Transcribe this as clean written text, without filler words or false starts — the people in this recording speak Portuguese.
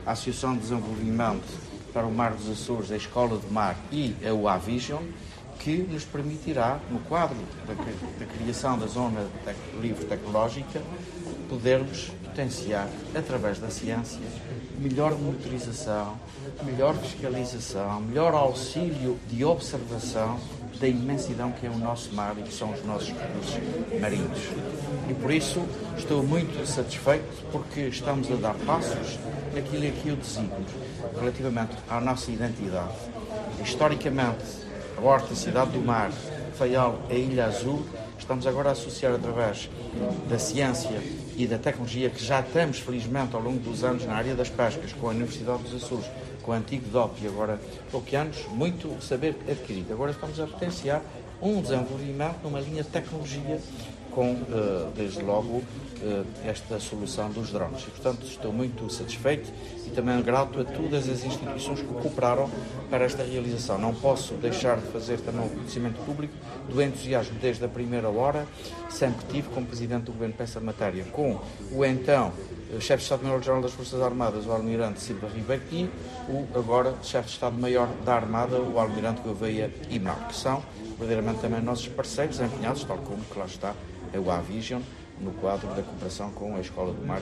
a Associação de Desenvolvimento para o Mar dos Açores, a Escola de Mar e a UAVision, que nos permitirá, no quadro da criação da Zona Livre Tecnológica, podermos potenciar, através da ciência, melhor monitorização, melhor fiscalização, melhor auxílio de observação da imensidão que é o nosso mar e que são os nossos recursos marinhos. E por isso estou muito satisfeito porque estamos a dar passos naquilo que eu designo relativamente à nossa identidade. Historicamente, a Horta, a Cidade do Mar, Faial, a Ilha Azul, estamos agora a associar através da ciência e da tecnologia que já estamos, felizmente, ao longo dos anos na área das pescas, com a Universidade dos Açores, com o antigo DOP e agora oceanos, muito saber adquirido. Agora estamos a potenciar um desenvolvimento numa linha de tecnologia com, desde logo, esta solução dos drones. E, portanto, estou muito satisfeito e também grato a todas as instituições que cooperaram para esta realização. Não posso deixar de fazer também o conhecimento público do entusiasmo desde a primeira hora, sempre tive como Presidente do Governo para essa matéria, com o então Chefe de Estado-Maior-General das Forças Armadas, o Almirante Silva Ribeiro, e o agora Chefe de Estado-Maior da Armada, o Almirante Gouveia e Mar, que são verdadeiramente também nossos parceiros empenhados, tal como que lá está a UAVision, no quadro da cooperação com a Escola do Mar.